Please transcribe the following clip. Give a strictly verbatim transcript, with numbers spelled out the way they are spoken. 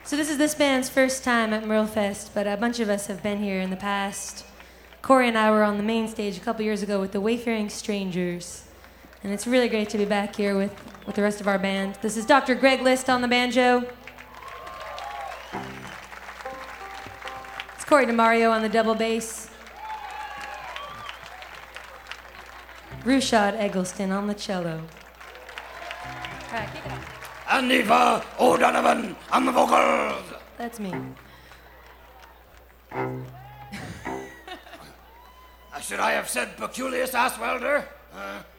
So this is this band's first time at Merlefest, but a bunch of us have been here in the past. Corey and I were on the main stage a couple years ago with the Wayfaring Strangers. And it's really great to be back here with, with the rest of our band. This is Doctor Greg List on the banjo. It's Corey DeMario on the double bass. Rushad Eggleston on the cello. All right, kick it off. And Eva O'Donovan on the vocals. That's me. Uh, should I have said Peculius Asswelder? Uh,